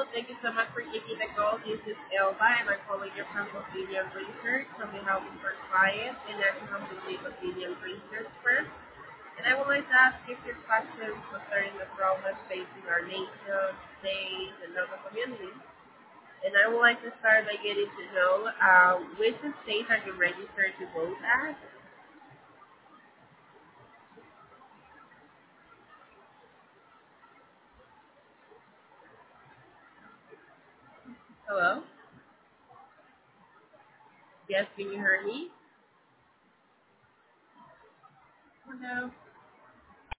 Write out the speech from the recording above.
Thank you so much for taking the call. This is Elba, and I'm calling you from Opinion Research from the Housing for Clients and National Complete Opinion Research firm. And I would like to ask you a few questions concerning the problems facing our nation, state, and local communities. And I would like to start by getting to know which state are you registered to vote at? Hello? Yes, can you hear me? Hello?